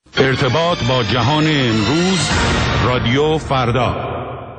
ارتباط با جهان امروز، رادیو فردا.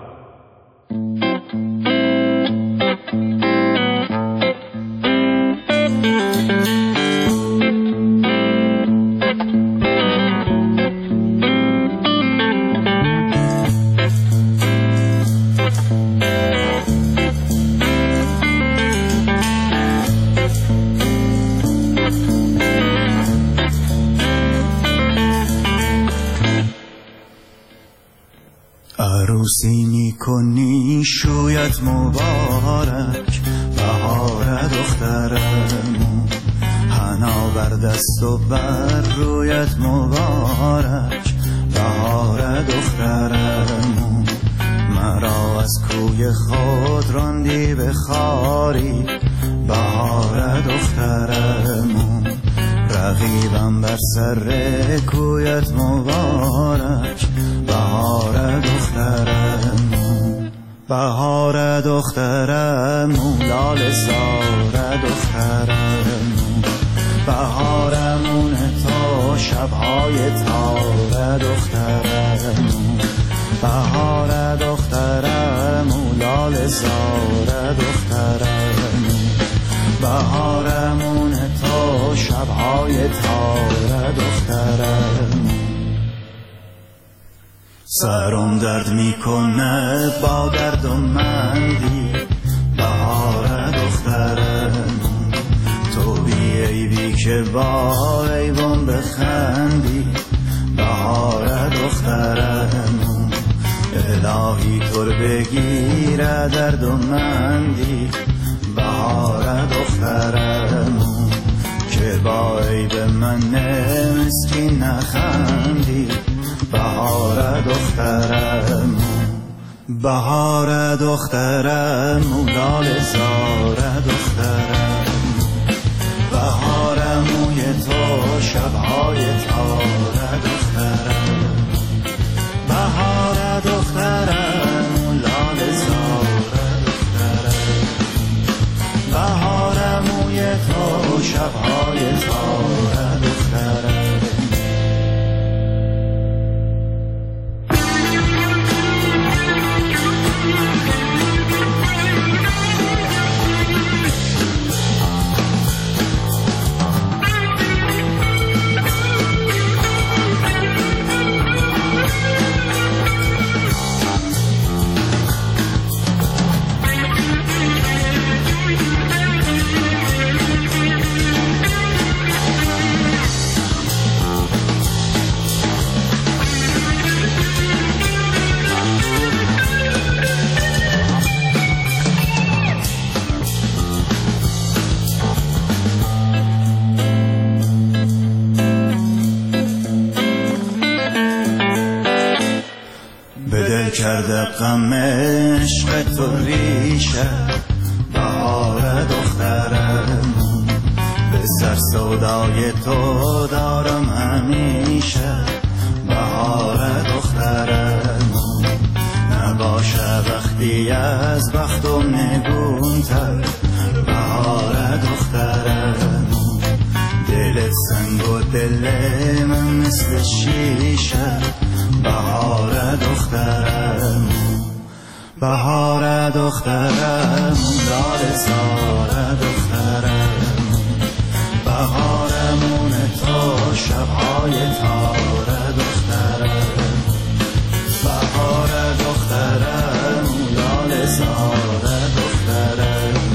عروسی میکنی شویت مبارک، بهار دخترمون، حنا بر دست و بر رویت مبارک، بهار دخترمون. مرا از کوی خود راندی به خاری، بهار دخترمون. رقیبم بر سر کویت مبارک، بهار دخترمون. بهار دخترمون، لاله زار دخترمون. بهارمون تا شبهای تار دخترمون. بهار دخترمون، لاله زار دخترمون. بهارمون تا شبهای تار دخترمون. سرم درد میکنه با درد و مندی، بهار دخترمون. تو بی عیبی که با عیبم بخندی، بهار دخترمون. الهی تو بگیره درد و مندی، بهار دخترمون. که با عیب من مسکین نخندی، بهار دخترمون. بهار دخترمون، لاله زار دخترمون. بهارموی تو شبهای تار دخترمون. بهار دخترمون، لاله زار دخترمون. بهارموی تو شبهای تار دخترمون. کرده غم عشق تو ریشه، بهار دخترمون. به سر سودای تو دارم همیشه، بهار دخترمون. نباشه وقتی از بختم نگونتر، بهار دخترمون. دلت سنگ و دل من مثل شیشه، بهار دخترمون. بهار دخترمون، لاله زار دخترمون. بهارمون تا شبهای تار دخترمون. بهار دخترمون، لاله زار دخترمون.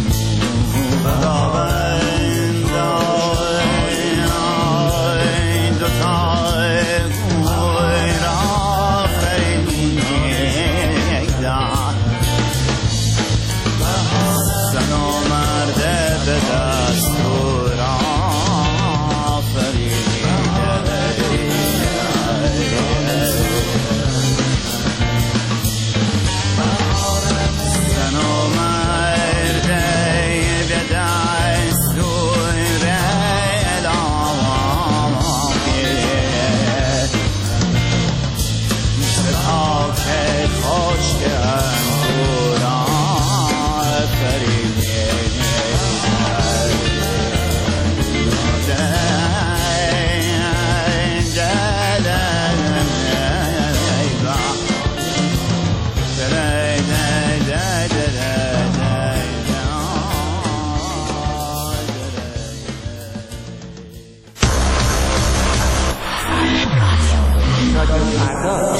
رادیو فردا.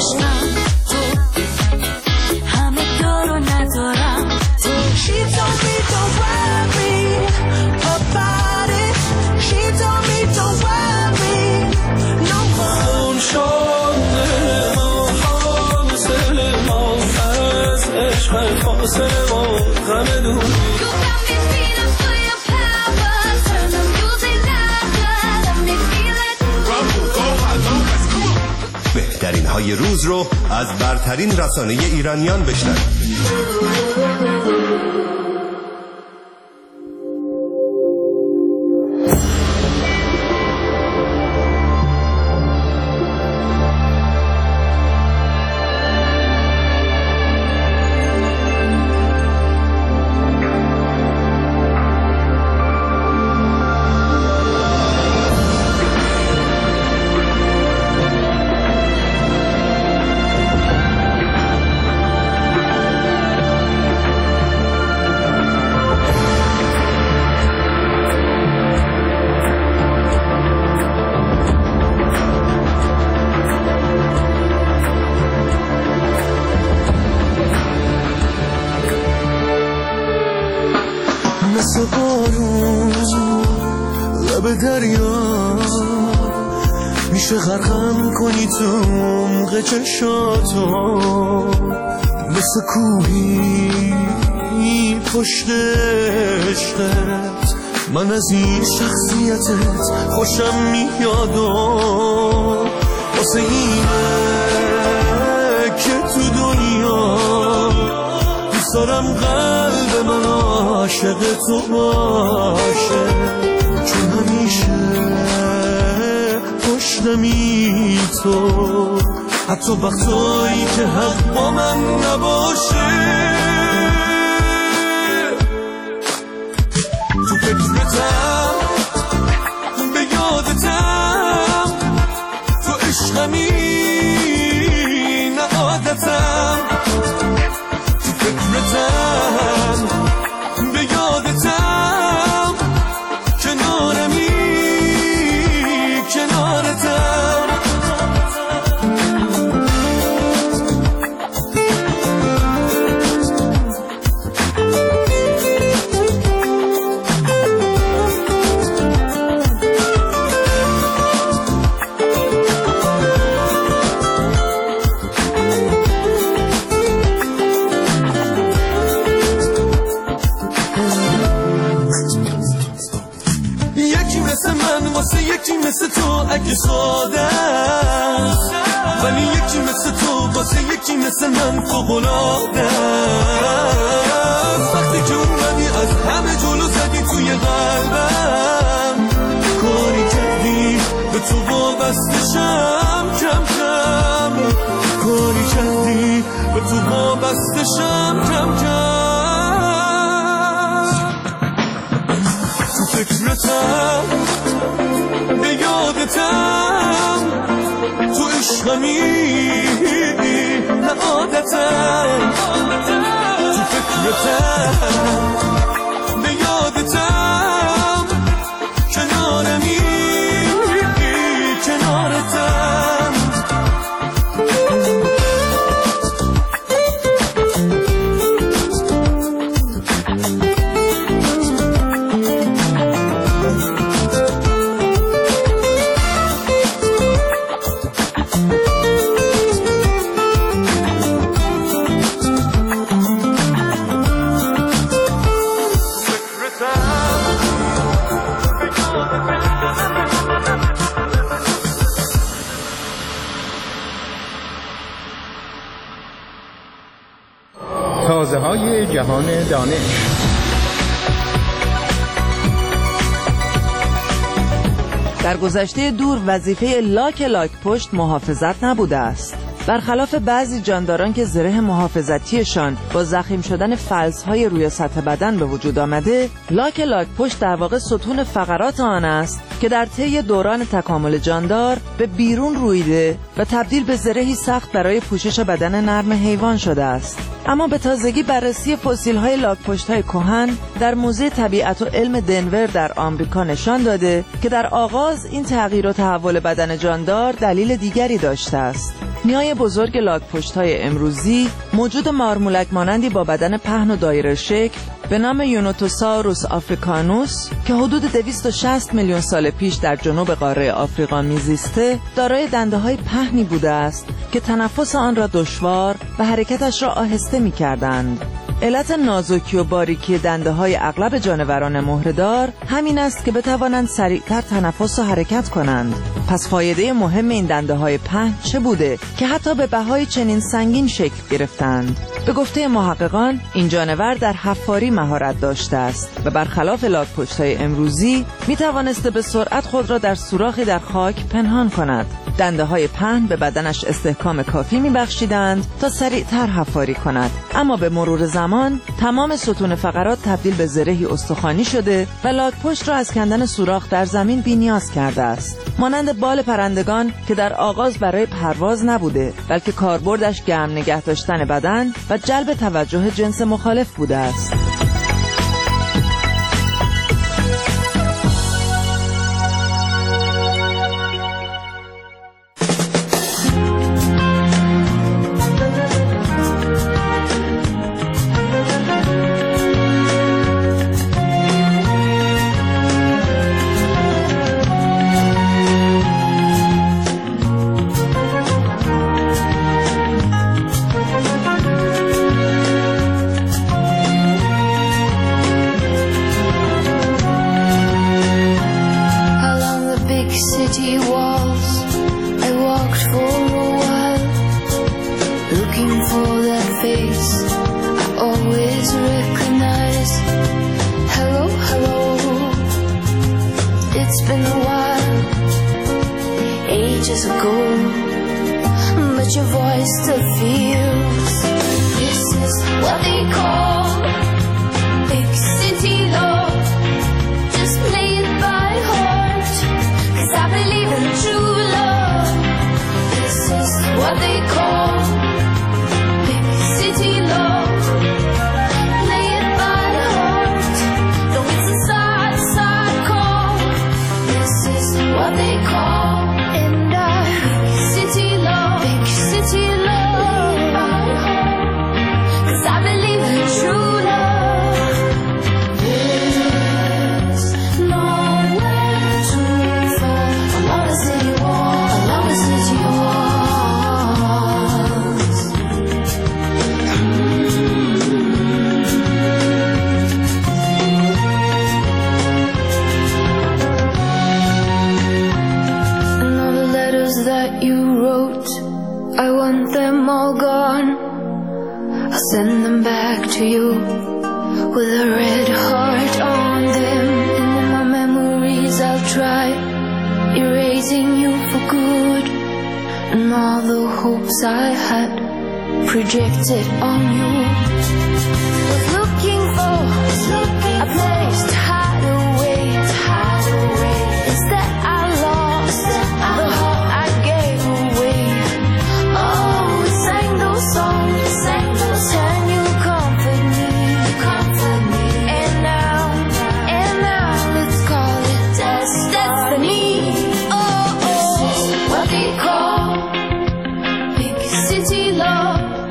همه دارو ندارم. She told me don't worry about it. She told me don't worry no more. اون شده ما حاصل ما از عشق فاصل ما غم دونی. بهترین های روز رو از برترین رسانه ایرانیان بشنوید. مثل بارون لب دریا میشه غرقم کنی تو عمق چشاتو، مثل کوهی پشت عشقت من از این شخصیتت خوشم میاد و واسه اینه که تو دنیا دوست دارم قلب من عاشق تو باشه، چون همیشه پشتمی تو، حتی وقتایی که حق با من نباشه. تو فکرتم به یادتم، تو عشقمی نه عادتم، تو فکرتم به یادتم، کنارمی کنارتم. واسه یکی مثل تو اگه ساده، ولی یکی مثل تو واسه یکی مثل من فوق‌العاده. وقتی که اومدی از همه جلو زدی توی قلبم، کاری کردی به تو وابستشم کم کم، کاری کردی به تو وابستشم کم کم. تو فکرتم به یادتم، تو عشقمی نه عادتم، تو فکرتم به یادتم، کنارمی کنارتم. تازه‌های جهان دانش. در گذشته دور وظیفه لاک پشت محافظت نبوده است. برخلاف بعضی جانداران که زره محافظتیشان با ضخیم شدن فلزهای روی سطح بدن به وجود آمده، لاک لاک‌پشت در واقع ستون فقرات آن است که در طی دوران تکامل جاندار به بیرون رویده و تبدیل به زرهی سخت برای پوشش بدن نرم حیوان شده است. اما به تازگی بررسی فسیل‌های لاک‌پشت‌های کهن در موزه طبیعت و علم دنور در آمریکا نشان داده که در آغاز این تغییر و تحول بدن جاندار دلیل دیگری داشته است. نیای بزرگ لاک‌پشت‌های امروزی موجود مارمولک مانندی با بدن پهن و دایره شکل به نام یونوتوساوروس آفریکانوس که حدود 260 میلیون سال پیش در جنوب قاره آفریقا میزیسته، دارای دنده‌های پهنی بوده است که تنفس آن را دشوار و حرکتش را آهسته می‌کردند. علت نازکی و باریکی دنده‌های اغلب جانوران مهره‌دار همین است که بتوانند سریعتر تنفس و حرکت کنند. پس فایده مهم این دنده‌های پهن چه بوده که حتی به بهای چنین سنگین شکل گرفتند؟ به گفته محققان این جانور در حفاری مهارت داشته است و برخلاف لاک‌پشت‌های امروزی می‌توانسته به سرعت خود را در سوراخی در خاک پنهان کند. دنده‌های پهن به بدنش استحکام کافی می‌بخشیدند تا سریعتر حفاری کند، اما به مرور زمان تمام ستون فقرات تبدیل به زرهی استخوانی شده و لاک‌پشت را از کندن سوراخ در زمین بی‌نیاز کرده است. مانند بال پرندگان که در آغاز برای پرواز نبوده، بلکه کاربردش گرم نگه داشتن بدن و جلب توجه جنس مخالف بوده است. Projected on you. Was looking for a place to hide away. Instead I lost the heart I gave away. Oh, we sang those songs, and you comfort me. And now let's call it destiny. Oh, this is what they call big city love.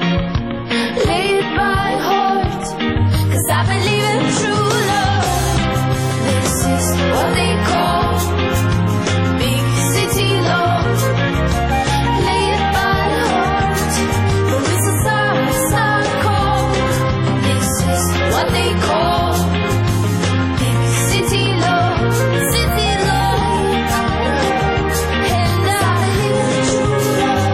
I believe in true love. This is what they call big city love. Lay it by heart, but it's a start call. This is what they call big city love. City love. And I believe in true love.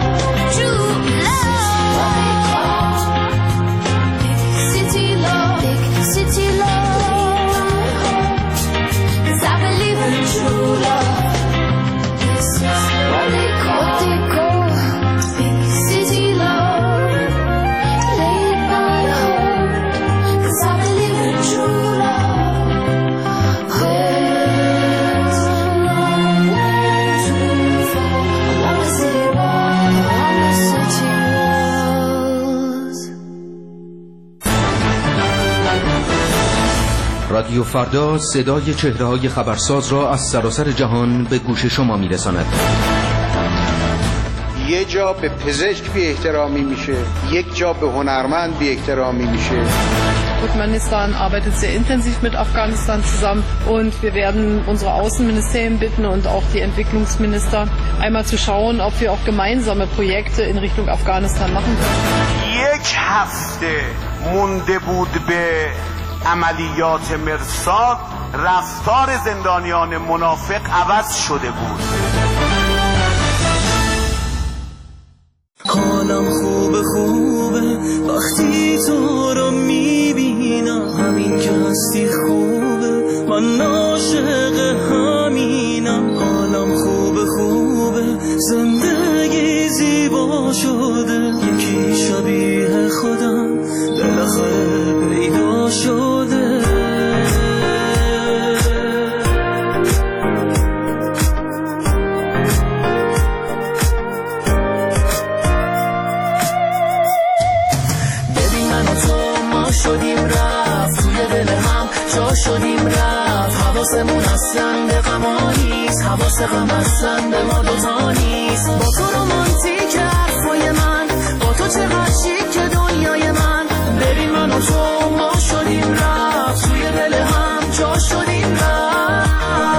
رادیو فردا صدای چهره‌های خبرساز را از سراسر جهان به گوش شما می‌رساند. یه جا به پزشک بی احترامی میشه، یک جا به هنرمند بی احترامی میشه. Turkmenistan arbeitet sehr intensiv mit Afghanistan zusammen und wir werden unsere Außenministerien bitten und auch die Entwicklungsminister einmal zu schauen, ob wir auch gemeinsame Projekte in Richtung Afghanistan machen können. یک هفته مونده بود به عملیات مرصاد، رفتار زندانیان منافق عوض شده بود. حالم خوبه وقتی تو رو میبینم، همین که هستی خوبه، من عاشق همینم. حالم خوبه زندگی زیبا شده، یکی شبیه خودم بالاخره پیدا شده. شدیم رفت، حواسمون اصلا به غما نیست، حواس غم اصلا به ما دوتا نیست. با تو رومانتیک حرفای من، با تو چقدر شیک که دنیای من. ببین من و تو ما شدیم رفت، توی دل هم جا شدیم رفت.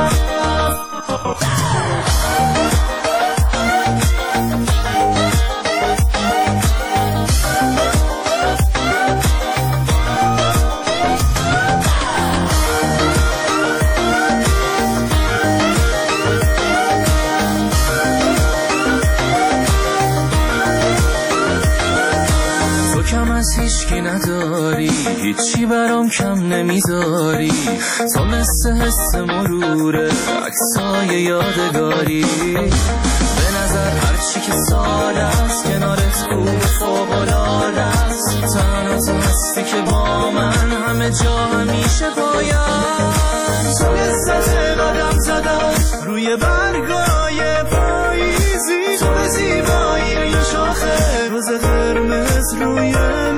هیچکی نداری، هیچی برام کم نمیذاری، تو مثل حس مروره، عکسای یادگاری. به نظر هرچی که سال است کنارت خوب فوق‌العاده است. تنها تو هستی که با من همه جا همیشه باید. تو لذت قدم زدن روی برگای پاییزی، تو به زیبایی یه شاخه روز قرمز روی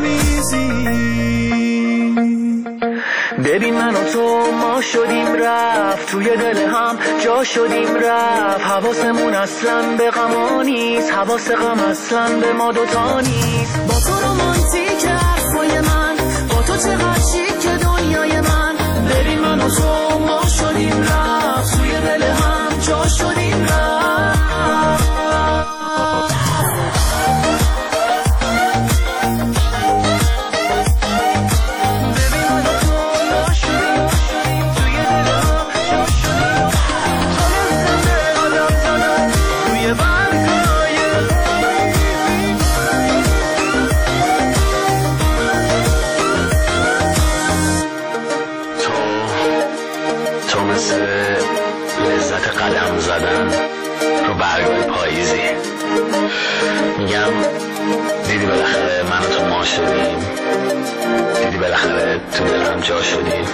ببین من و تو ما شدیم رفت، توی دل هم جا شدیم رفت. حواسمون اصلا به غما نیست، حواس غم اصلا به ما دوتا نیست. با تو رومانتیک حرفای من، با تو چقدر شیک که دنیای من. ببین من و تو ما شدیم رفت، توی دل هم جا شدیم رفت. میگم دیدی بالاخره من و تو ما شدیم، دیدی بالاخره تو دلم جا شدیم.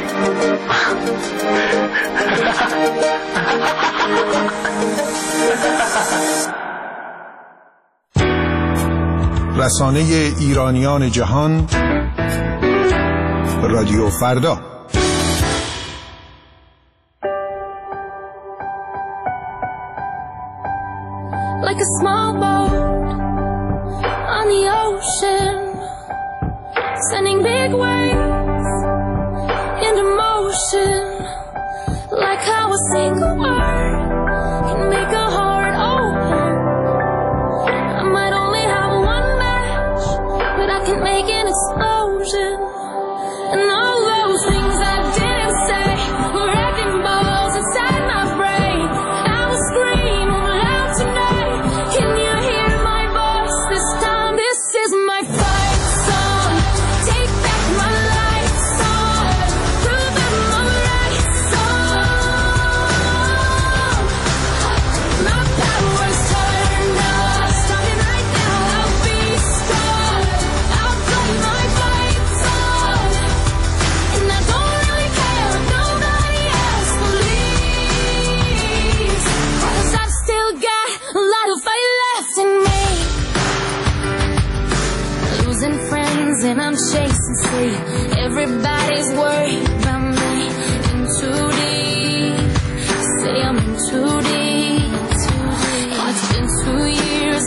رسانه ایرانیان جهان، رادیو فردا. Like a small boat on the ocean, sending big waves into motion. Like how a single word can make a heart open. I might only have one match, but I can make an explosion. And all those things I didn't say were wrecking balls inside my brain. I will scream loud tonight. Can you hear my voice this time? This is my fight song. Take back my life song. Prove I'm alright song. My power's turned up. Starting right now, I'll be strong. I'll play my fight song. And I don't really care if nobody else believes. 'Cause I've still got a lot of fight left in me. Losing friends and I'm chasing sleep. Everybody's worried about me.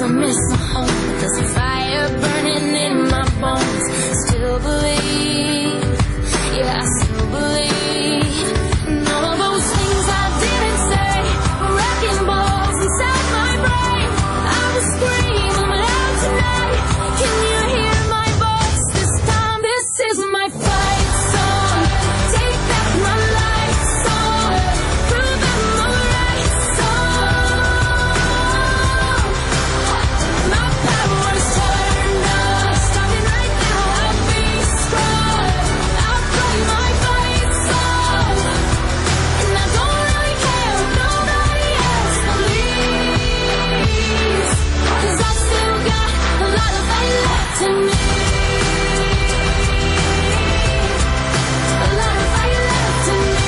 I miss my home. There's a fire burning in my bones. Still believe, yeah, I still believe. And all of those things I didn't say were wrecking balls inside my brain. I will scream loud tonight. Can you hear my voice this time? This is my fight song. Take back my life song. Prove I'm alright song. My power's turned up. Starting right now, I'll be strong. I'll play my fight song. And I don't really care if nobody else believes. 'Cause I still got a lot of fight left in me. A lot of fight left in me.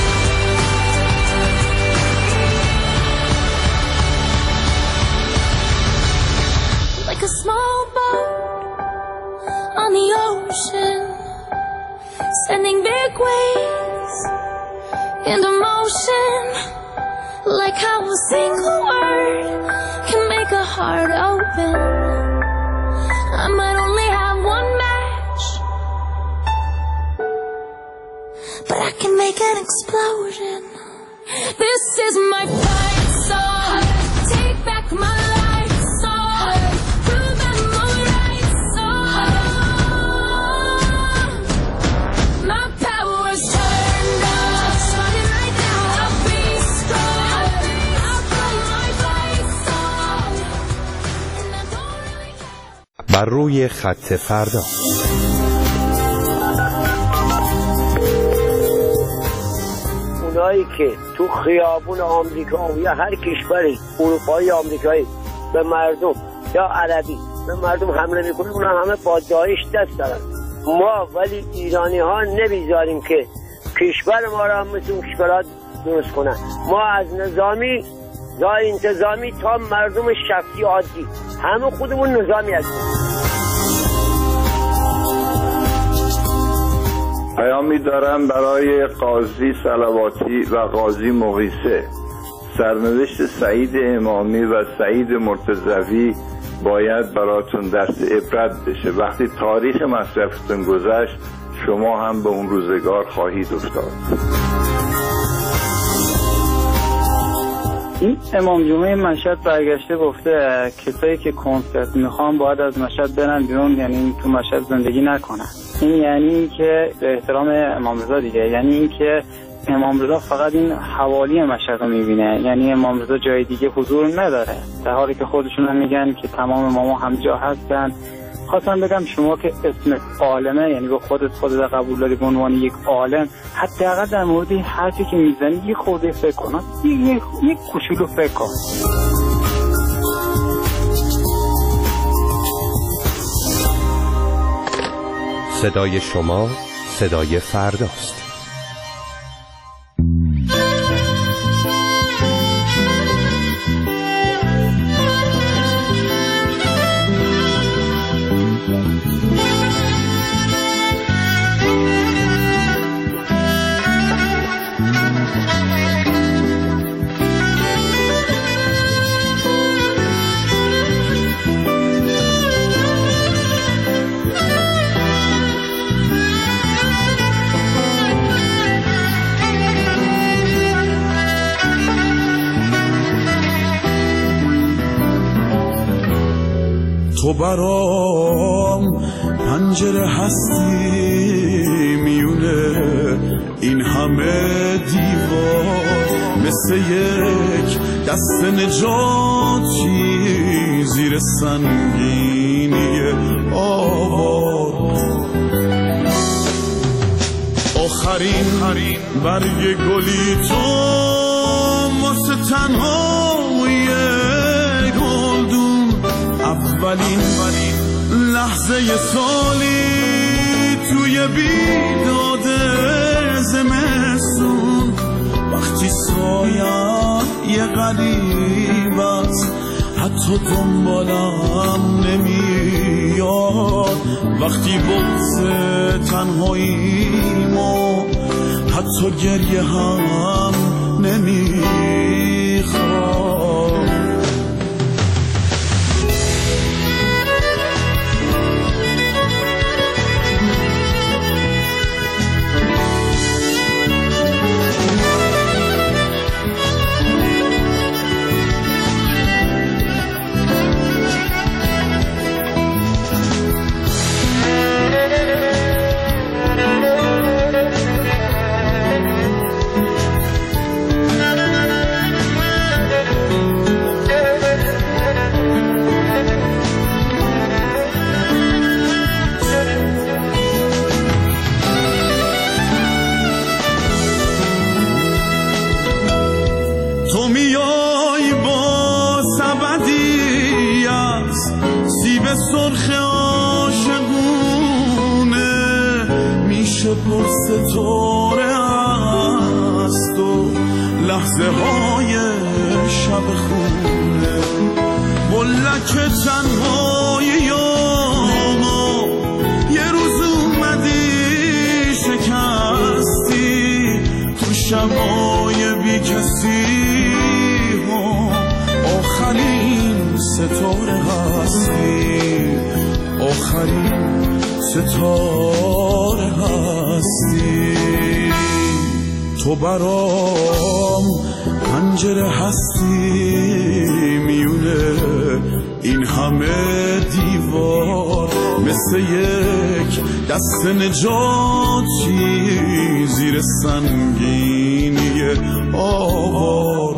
Like a small boat on the ocean, sending big waves into motion. Like how a single word can make a heart open. I might only have one match, but I can make an explosion. This is my fight song. Take back my life song. Prove I'm alright song. My power's turned up. Starting right now, I'll be strong. I'll play my fight song. And I don't really care. بر روی خط فردا. اونایی که تو خیابون آمریکا یا هر کشوری اروپایی آمریکایی به مردم یا عربی به مردم حمله میکنه، اونا همه با داعش دست دارن. ما ولی ایرانی ها نمیذاریم که کشور ما را هم مثل اون کشورها درست کنن. ما از نظامی تا انتظامی تا مردم شخصی عادی همه خودمون نظامی هستیم. پیامی دارم برای قاضی صلواتی و قاضی مغیثه. سرنوشت سعید امامی و سعید مرتضوی باید براتون درس عبرت بشه. وقتی تاریخ مصرفتون گذشت شما هم به اون روزگار خواهید افتاد. این امام جمعه مشهد برگشته گفته کسایی که کنسرت میخوان باید از مشهد برن بیرون، یعنی تو مشهد زندگی نکنن. این یعنی که به احترام امام رضا دیگه، یعنی این که امام رضا فقط این حوالی مشهد رو میبینه، یعنی امام رضا جای دیگه حضور نداره، در حالی که خودشون هم میگن که تمام اماما همجا هستن. خواستم بگم شما که اسم عالمه، یعنی به خودت قبول داری به عنوان یک عالم، حداقل در مورد حرفی که میزنی یه خورده فکر کن، یک کوچولو فکر کن. صدای شما صدای فرداست. تو برام پنجره هستی میونه این همه دیوار، مثل یک دست نجاتی زیر سنگینی آوار. آخرین برگ گلی تو واسه تنهای گلدون، اولین لحظه سالی توی بیداد زمستون، وقتی سایه یه غریب است حتی دنبالم نمیاد، وقتی بغض تنهاییمو حتی گریه هم نمیخواد. سرخ عاشقونه میشه پر ستاره است و لحظه های شب خونه بلک تنهایی ما یه روز اومدی شکستی تو شبای بی کسی آخرین ستاره هستی آخرین ستاره هستی تو برام پنجره هستی میونه این همه دیوار مثل یک دست نجاتی زیر سنگینی آوار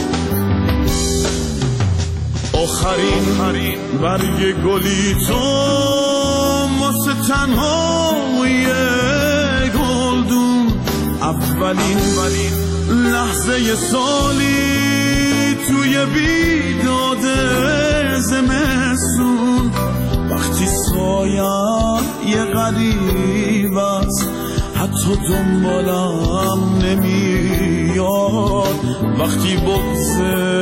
آخرین برگ گلی تو واسه تنهای گلدون اولین لحظه سالی توی بیداد زمستون وقتی سایم یه غریب است حتی دنبالم نمیاد وقتی بغض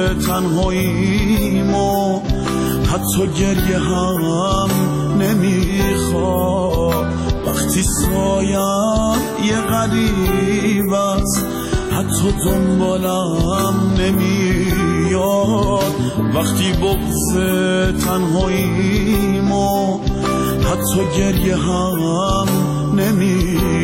تنهاییمو حتی گریه هم نمیخواد وقتی سایم یه غریب است حتی دنبالم نمیاد وقتی بغض تنهاییمو حتی گریه هم نمیاد